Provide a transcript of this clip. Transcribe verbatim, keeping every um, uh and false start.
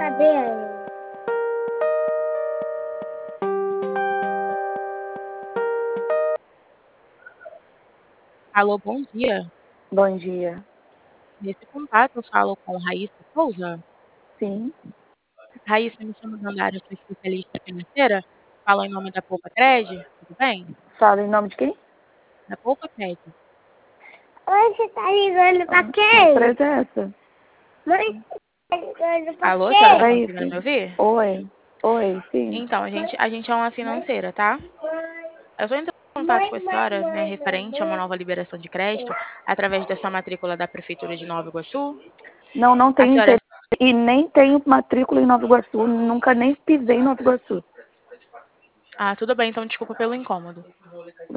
Cadê ela? Alô, bom dia. Bom dia. Nesse contato eu falo com Raíssa Souza. Sim. Raíssa, me chamo Dandara, eu sou especialista financeira, falo em nome da Poupa-Cred, tudo bem? Fala em nome de quem? Da Poupa-Cred. Oi, você tá ligando pra Ah, quem? que empresa é essa? Mãe, você tá ligando pra Alô, a senhora tá quem? conseguindo me ouvir? Oi. Oi, sim. Então, a gente, a gente é uma financeira, tá? Eu estou entrando em contato com a senhora, né, referente a uma nova liberação de crédito através da sua matrícula da Prefeitura de Nova Iguaçu. Não, não A tenho senhora... interesse e nem tenho matrícula em Nova Iguaçu. Nunca nem pisei em Nova Iguaçu. Ah, tudo bem, então desculpa pelo incômodo.